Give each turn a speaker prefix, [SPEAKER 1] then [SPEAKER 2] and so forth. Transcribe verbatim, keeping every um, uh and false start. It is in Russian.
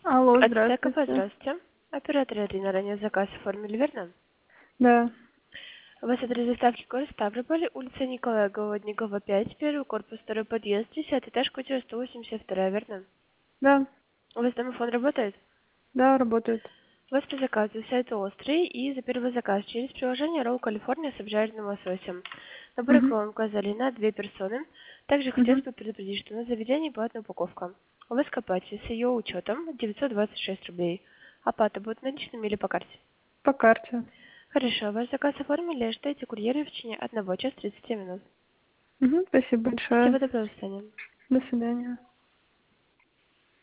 [SPEAKER 1] Алло,
[SPEAKER 2] От Стекова,
[SPEAKER 1] здравствуйте.
[SPEAKER 2] здравствуйте. Оператор Ирина, ранее заказ оформили, верно?
[SPEAKER 1] Да.
[SPEAKER 2] У вас адрес доставки город Ставрополь, улица Николая Голодникова, пять, первый корпус, второй подъезд, десятый этаж, квартира сто восемьдесят два, верно?
[SPEAKER 1] Да.
[SPEAKER 2] У вас домофон работает?
[SPEAKER 1] Да, работает.
[SPEAKER 2] У вас по заказу сайт острый и за первый заказ через приложение Roll California с обжаренным лососем. Набор
[SPEAKER 1] Угу.
[SPEAKER 2] икром указали на две персоны. Также хотелось
[SPEAKER 1] Угу.
[SPEAKER 2] бы предупредить, что на заведении платная упаковка. У вас к оплате с ее учетом девятьсот двадцать шесть рублей. Оплата будет наличными или по карте?
[SPEAKER 1] По карте.
[SPEAKER 2] Хорошо, ваш заказ оформили, ожидайте курьера в течение одного часа тридцати минут.
[SPEAKER 1] Угу. Спасибо большое.
[SPEAKER 2] Всего доброго, до свидания.
[SPEAKER 1] До свидания.